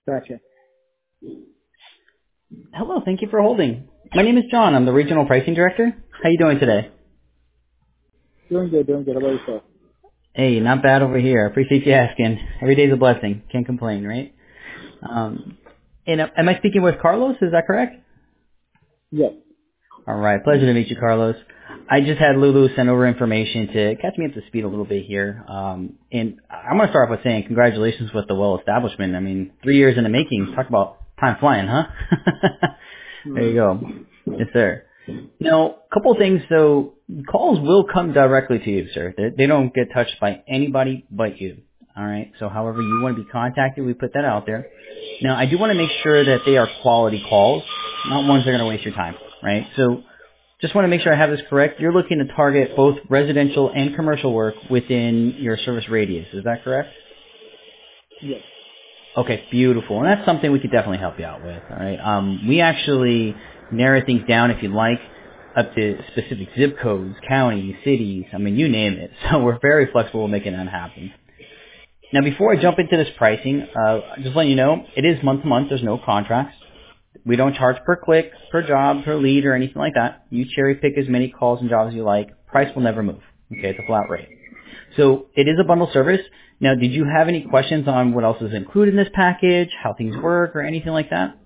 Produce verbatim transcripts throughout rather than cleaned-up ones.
Gotcha. Hello, thank you for holding. My name is John. I'm the Regional Pricing Director. How you doing today? Doing good, doing good. How about yourself? Hey, not bad over here. I appreciate you asking. Every day's a blessing. Can't complain, right? Um, and uh, am I speaking with Carlos? Is that correct? Yes. All right. Pleasure to meet you, Carlos. I just had Lulu send over information to catch me up to speed a little bit here. Um, and I'm going to start off with saying congratulations with the well establishment. I mean, three years in the making. Talk about time flying, huh? There you Mm. go. Yes, sir. Now, a couple of things. So calls will come directly to you, sir. They, they don't get touched by anybody but you. All right. So however you want to be contacted, we put that out there. Now, I do want to make sure that they are quality calls, not ones that are going to waste your time, right? So just want to make sure I have this correct. You're looking to target both residential and commercial work within your service radius. Is that correct? Yes. Okay, beautiful. And that's something we could definitely help you out with, all right? Um, we actually narrow things down, if you'd like, up to specific zip codes, counties, cities, I mean, you name it. So we're very flexible in making that happen. Now, before I jump into this pricing, uh, just letting you know, it is month to month. There's no contracts. We don't charge per click, per job, per lead, or anything like that. You cherry pick as many calls and jobs as you like. Price will never move. Okay, it's a flat rate. So it is a bundle service. Now, did you have any questions on what else is included in this package, how things work, or anything like that?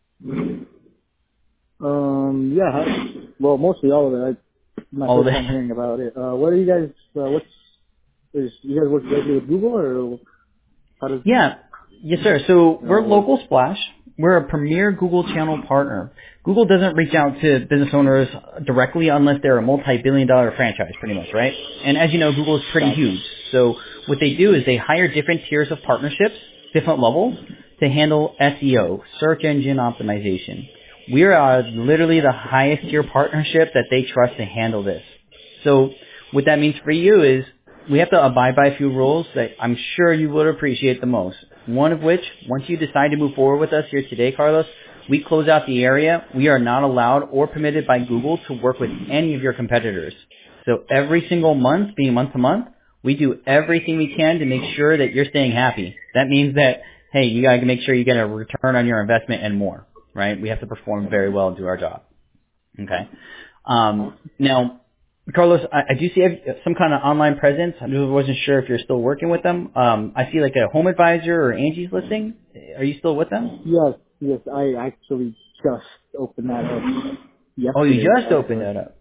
Um, yeah, I- well, mostly all of it. I, my All of first it? time hearing about it. Uh, what are you guys, uh, what's, is, you guys work directly with Google or how does, Yeah. Yes, sir. So you know, we're work? Local Splash. We're a premier Google channel partner. Google doesn't reach out to business owners directly unless they're a multi-billion dollar franchise, pretty much, right? And as you know, Google is pretty Gotcha. huge. So what they do is they hire different tiers of partnerships, different levels, to handle S E O, search engine optimization. We are uh, literally the highest tier partnership that they trust to handle this. So what that means for you is we have to abide by a few rules that I'm sure you would appreciate the most. One of which, once you decide to move forward with us here today, Carlos, we close out the area. We are not allowed or permitted by Google to work with any of your competitors. So every single month, being month to month, we do everything we can to make sure that you're staying happy. That means that, hey, you got to make sure you get a return on your investment and more, right? We have to perform very well and do our job. Okay. Um, now, Carlos, I, I do see some kind of online presence. I wasn't sure if you're still working with them. Um, I see like a Home Advisor or Angie's listing. Are you still with them? Yes, yes, I actually just opened that up Oh, you yesterday, just opened actually. that up.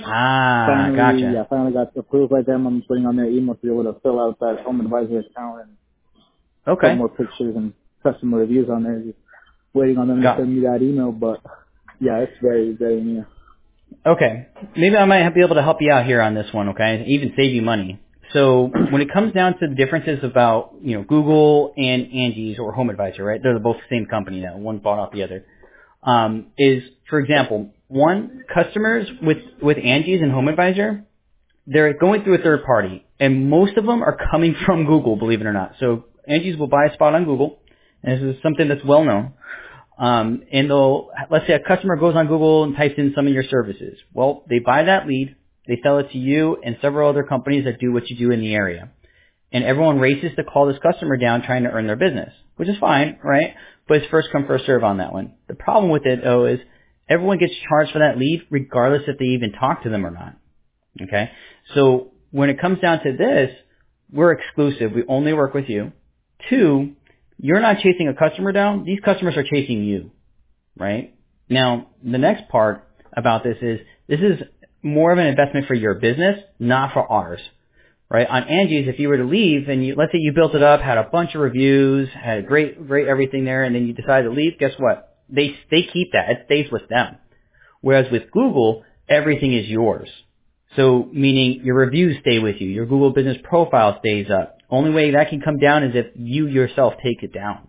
Ah, Finally, gotcha. yeah, finally got approved by them. I'm just waiting on their email to be able to fill out that home advisor account and put Okay. more pictures and customer reviews on there. Just waiting on them to Got. send me that email, but yeah, it's very, very near. Okay. Maybe I might be able to help you out here on this one, okay? Even save you money. So when it comes down to the differences about, you know, Google and Angie's or Home Advisor, right? They're both the same company now. One bought out the other. Um, is, for example, one, customers with, with Angie's and Home Advisor, they're going through a third party, and most of them are coming from Google, believe it or not. So Angie's will buy a spot on Google, and this is something that's well known. Um, and they'll, let's say a customer goes on Google and types in some of your services. Well, they buy that lead, they sell it to you and several other companies that do what you do in the area. And everyone races to call this customer down trying to earn their business, which is fine, right? But it's first come, first serve on that one. The problem with it, though, is everyone gets charged for that lead regardless if they even talk to them or not. Okay? So when it comes down to this, we're exclusive. We only work with you. Two, you're not chasing a customer down. These customers are chasing you, right? Now, the next part about this is this is more of an investment for your business, not for ours, right? On Angie's, if you were to leave and you, let's say you built it up, had a bunch of reviews, had great, great everything there, and then you decide to leave, guess what? They, they keep that. It stays with them. Whereas with Google, everything is yours. So meaning your reviews stay with you. Your Google business profile stays up. Only way that can come down is if you yourself take it down.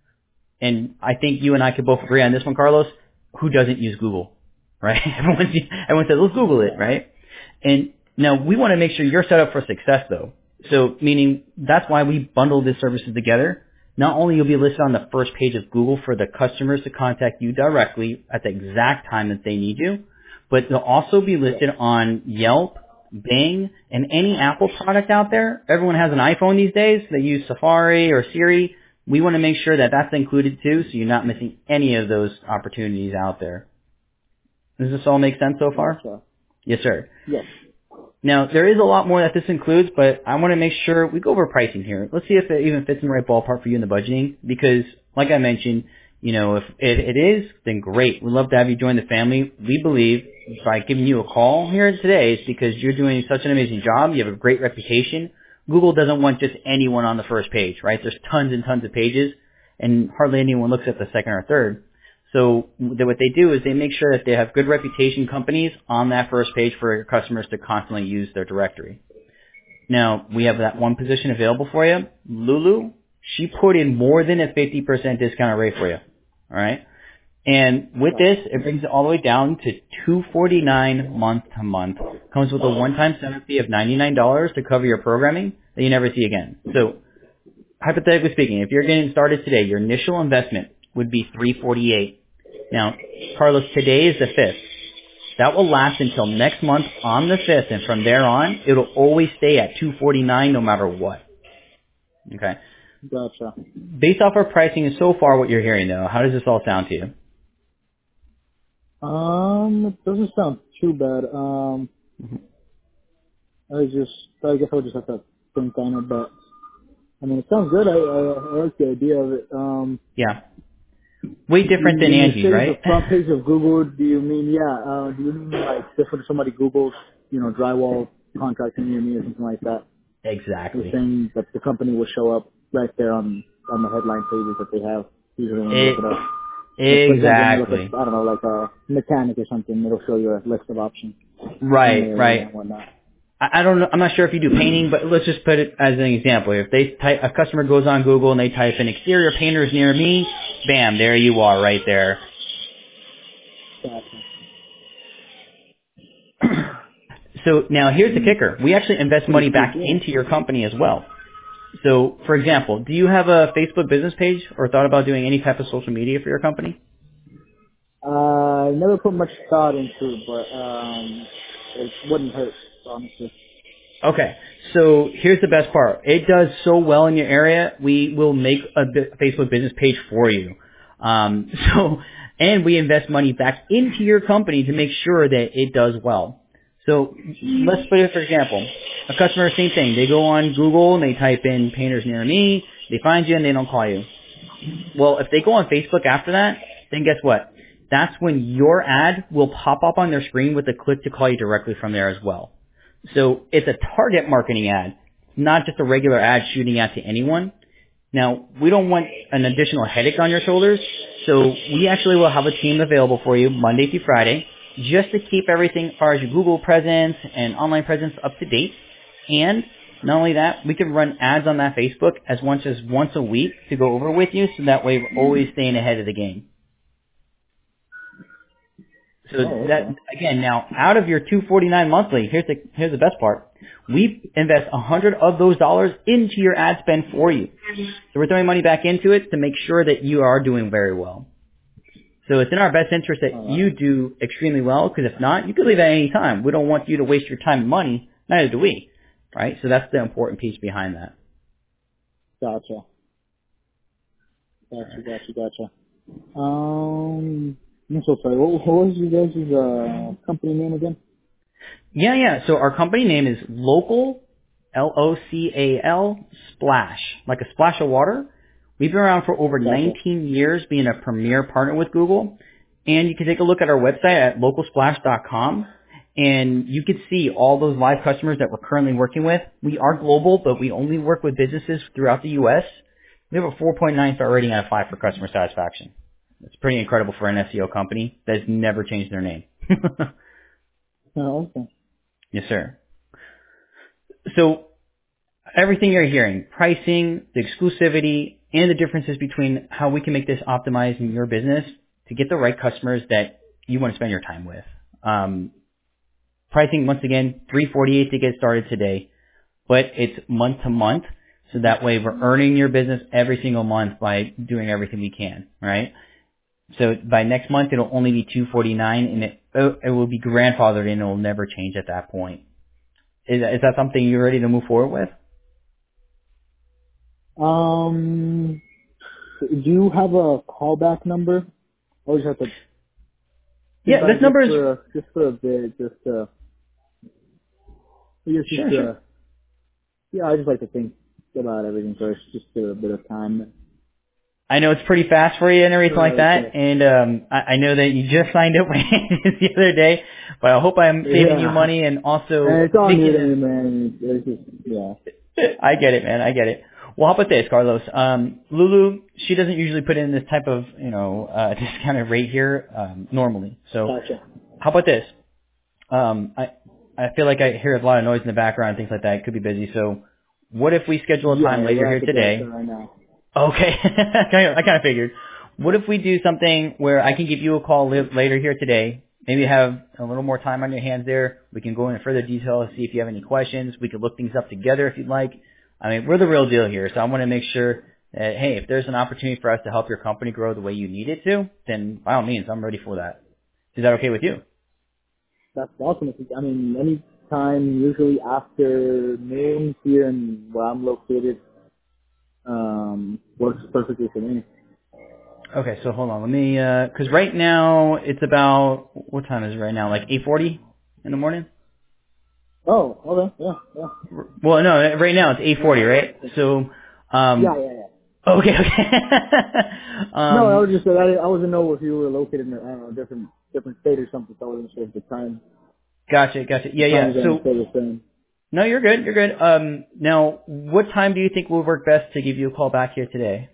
And I think you and I could both agree on this one, Carlos. Who doesn't use Google, right? Everyone, everyone says, let's Google it, right? And now we want to make sure you're set up for success, though. So meaning that's why we bundle these services together. Not only you'll be listed on the first page of Google for the customers to contact you directly at the exact time that they need you, but they'll also be listed on Yelp, Bing, and any Apple product out there. Everyone has an iPhone these days. They use Safari or Siri. we want to make sure that that's included too, so you're not missing any of those opportunities out there. Does this all make sense so far? Gotcha. Yes, sir. Yes. Now, there is a lot more that this includes, but I want to make sure we go over pricing here. Let's see if it even fits in the right ballpark for you in the budgeting, because, like I mentioned, you know, if it, it is, then great. We'd love to have you join the family. We believe by giving you a call here today is because you're doing such an amazing job. You have a great reputation. Google doesn't want just anyone on the first page, right? There's tons and tons of pages, and hardly anyone looks at the second or third. So th- what they do is they make sure that they have good reputation companies on that first page for your customers to constantly use their directory. Now, we have that one position available for you. Lulu, she put in more than a fifty percent discount rate for you. All right? And with this, it brings it all the way down to two hundred forty-nine dollars month to month. Comes with a one-time setup fee of ninety-nine dollars to cover your programming that you never see again. So, hypothetically speaking, if you're getting started today, your initial investment would be three hundred forty-eight dollars. Now, Carlos, today is the fifth. That will last until next month on the fifth, and from there on, it'll always stay at two hundred forty-nine dollars no matter what. Okay? Gotcha. Based off our pricing and so far what you're hearing, though, how does this all sound to you? Um, it doesn't sound too bad. Um, I just, I guess I would just have to think on it, but I mean, it sounds good. I, I, I like the idea of it. Um, Yeah. Way different than when you Angie's, say the right? front page of Google, do you mean, yeah, uh, do you mean like just when somebody Googles, you know, drywall contracting near me or something like that? You're Exactly. saying that the company will show up right there on, on the headline pages that they have, usually when you look It, it up. Like, for example, when you look exactly. at, I don't know, like a mechanic or something, it'll show you a list of options in the Right, area right. and whatnot. I I don't know. I'm not sure if you do painting, but let's just put it as an example. If they type, a customer goes on Google and they type in exterior painters near me, bam, there you are, right there. Gotcha. So now here's the Mm, kicker: we actually invest pretty money cool back deal. into your company as well. So, for example, do you have a Facebook business page or thought about doing any type of social media for your company? Uh, I never put much thought into it, but um, it wouldn't hurt, honestly. Okay, so here's the best part. It does so well in your area, we will make a bi- Facebook business page for you. Um, so, and we invest money back into your company to make sure that it does well. So let's put it for example, a customer, same thing. They go on Google and they type in painters near me. They find you and they don't call you. Well, if they go on Facebook after that, then guess what? That's when your ad will pop up on their screen with a click to call you directly from there as well. So it's a target marketing ad, not just a regular ad shooting out to anyone. Now, we don't want an additional headache on your shoulders, so we actually will have a team available for you Monday through Friday just to keep everything as far as your Google presence and online presence up to date. And not only that, we can run ads on that Facebook as much as once a week to go over with you, so that way we're always staying ahead of the game. So Oh, that okay. again, now out of your two hundred forty-nine monthly, here's the here's the best part. We invest one hundred of those dollars into your ad spend for you. So we're throwing money back into it to make sure that you are doing very well. So it's in our best interest that All you right. do extremely well, because if not, you could leave at any time. We don't want you to waste your time and money. Neither do we, right? So that's the important piece behind that. Gotcha. Gotcha, gotcha, gotcha. Um, I'm so sorry. What, what was you guys' uh, company name again? Yeah, yeah. So our company name is Local, L O C A L, Splash, like a splash of water. We've been around for over Gotcha. nineteen years being a premier partner with Google. And you can take a look at our website at local splash dot com, and you can see all those live customers that we're currently working with. We are global, but we only work with businesses throughout the U S. We have a four point nine star rating out of five for customer satisfaction. It's pretty incredible for an S E O company that has never changed their name. Oh, okay. Yes, sir. So everything you're hearing, pricing, the exclusivity, and the differences between how we can make this optimize in your business to get the right customers that you want to spend your time with. Um, pricing, once again, three hundred forty-eight dollars to get started today, but it's month to month, so that way we're earning your business every single month by doing everything we can, right? So by next month, it'll only be two hundred forty-nine dollars, and it, it will be grandfathered in, and it will never change at that point. Is, is that something you're ready to move forward with? Um, Do you have a callback number? I just have to think Yeah, about this it number just is for a, just for a bit, just uh, just, sure, just sure. uh, yeah, I just like to think about everything first, just for a bit of time. I know it's pretty fast for you and everything like Right. that, Uh, and um, I, I know that you just signed up the other day, but I hope I'm saving you yeah. money and And also it's all new making to it. me, man. It's just, yeah. I get it, man. I get it. Well, how about this, Carlos? Um, Lulu, she doesn't usually put in this type of, you know, uh, discounted rate here um, normally. So, Gotcha. how about this? Um, I I feel like I hear a lot of noise in the background and things like that. It could be busy. So, what if we schedule a Yeah, time yeah, later we're here at the today? drive-thru right now. Okay, I kind of figured. What if we do something where I can give you a call li- later here today? Maybe have a little more time on your hands there. We can go into further detail and see if you have any questions. We could look things up together if you'd like. I mean, we're the real deal here, so I want to make sure that, hey, if there's an opportunity for us to help your company grow the way you need it to, then by all means, I'm ready for that. Is that okay with you? That's awesome. I mean, any time, usually after noon here in where I'm located, um, works perfectly for me. Okay, so hold on. Let me, uh 'cause right now it's about, what time is it right now? Like eight forty in the morning? Oh, okay, yeah, yeah. Well, no, right now it's eight forty, right? So, Yeah, um, yeah, yeah. okay, okay. No, I um, was just, I, I wasn't know if you were located in a, I don't know, different, different state or something, so I wasn't sure if the time, gotcha, gotcha. the Yeah, time yeah. zone So, stayed the same. no, you're good, you're good. Um, now, what time do you think will work best to give you a call back here today?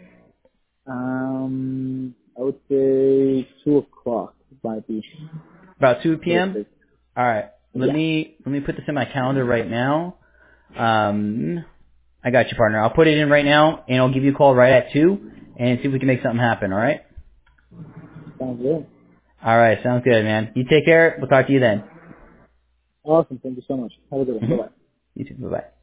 Um, I would say two o'clock might be About two p.m.? perfect. All right. Let Yeah, me, let me put this in my calendar right now. Um, I got you, partner. I'll put it in right now, and I'll give you a call right at two, and see if we can make something happen, all right? sounds good. All right, sounds good, man. You take care. We'll talk to you then. Awesome. Thank you so much. Have a good one. Bye Mm-hmm. bye. You too. Bye-bye.